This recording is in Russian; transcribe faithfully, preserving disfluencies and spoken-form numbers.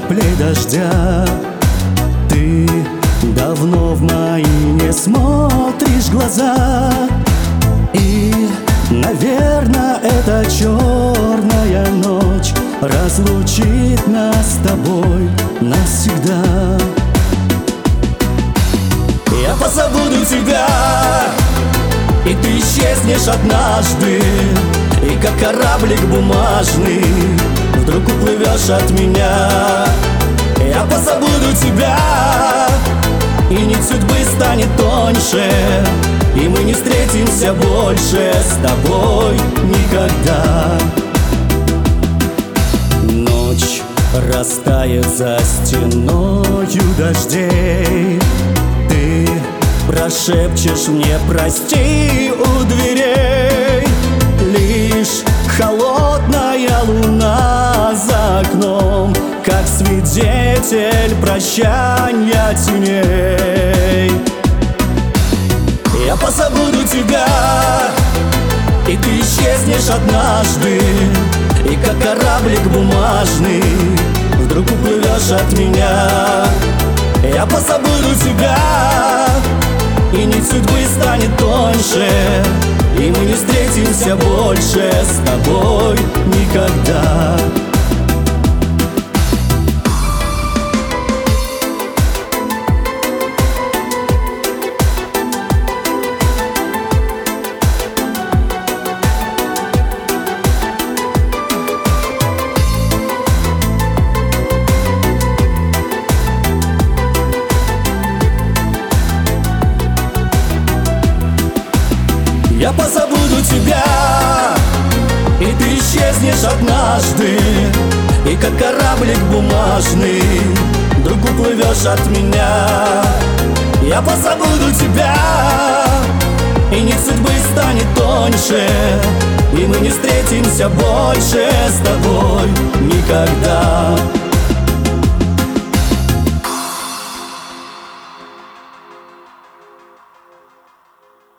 каплей дождя. Ты давно в мои не смотришь глаза, и, наверное, эта черная ночь разлучит нас с тобой навсегда. Я позабуду тебя, и ты исчезнешь однажды, и как кораблик бумажный вдруг уплывешь от меня. Я позабуду тебя, и нить судьбы станет тоньше, и мы не встретимся больше с тобой никогда. Ночь растает за стеною дождей, ты прошепчешь мне прости у дверей. Лишь холодная луна за окном, как свидетель прощания теней. Я позабуду тебя, и ты исчезнешь однажды, и как кораблик бумажный вдруг уплывешь от меня. Я позабуду тебя, и нить судьбы станет тоньше, и мы не встретимся больше с тобой никогда. Я позабуду тебя, и ты исчезнешь однажды, и как кораблик бумажный вдруг уплывешь от меня. Я позабуду тебя, и нить судьбы станет тоньше, и мы не встретимся больше с тобой никогда.